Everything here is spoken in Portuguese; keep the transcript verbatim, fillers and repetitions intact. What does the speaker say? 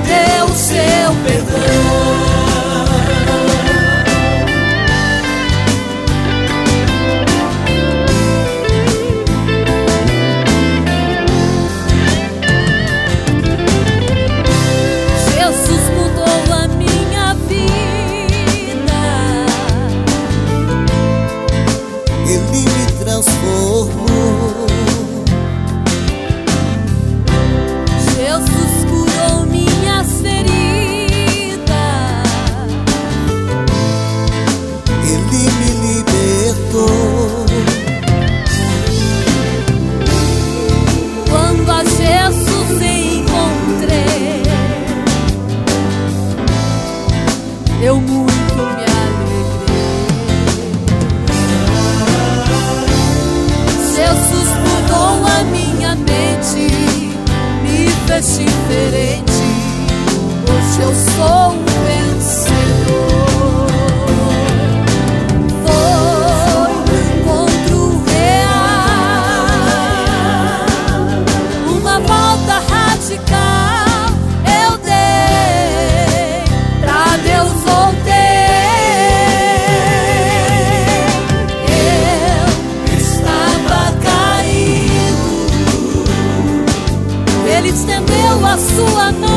deu o seu perdão. Jesus curou minhas feridas, Ele me libertou. quando a Jesus encontrei, eu muito me alegrei. Jesus mudou a minha mente, me fez diferente. Hoje eu sou um vencedor. Foi um encontro real, uma volta radical eu dei, pra Deus voltei. Eu estava caído, Ele estendeu a sua mão